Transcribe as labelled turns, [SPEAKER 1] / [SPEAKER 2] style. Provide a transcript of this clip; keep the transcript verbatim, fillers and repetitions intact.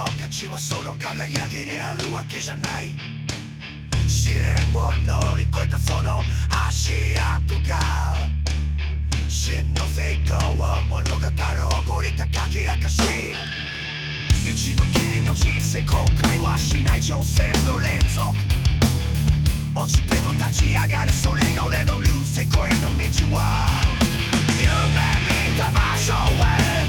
[SPEAKER 1] 価値はその輝きにあるわけじゃない。試練を乗り越えたその足跡が真の成功を物語る誇り高き証。一度きりの人生後悔はしない挑戦の連続。落ちても立ち上がるそれが俺の流星越えの道は夢見た場所へ